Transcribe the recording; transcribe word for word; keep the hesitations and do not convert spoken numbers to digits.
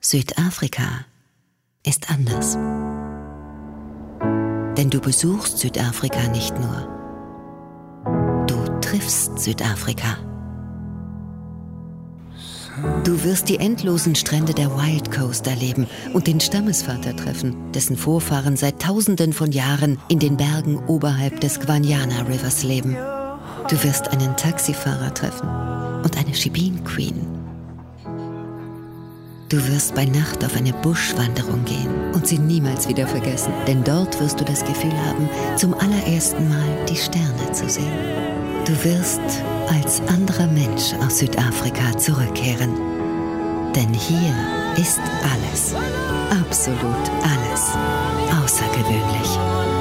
Südafrika ist anders. Denn du besuchst Südafrika nicht nur. Du triffst Südafrika. Du wirst die endlosen Strände der Wild Coast erleben und den Stammesvater treffen, dessen Vorfahren seit Tausenden von Jahren in den Bergen oberhalb des Guanyana Rivers leben. Du wirst einen Taxifahrer treffen und eine Shebeen Queen. Du wirst bei Nacht auf eine Buschwanderung gehen und sie niemals wieder vergessen, denn dort wirst du das Gefühl haben, zum allerersten Mal die Sterne zu sehen. Du wirst als anderer Mensch aus Südafrika zurückkehren. Denn hier ist alles, absolut alles, außergewöhnlich.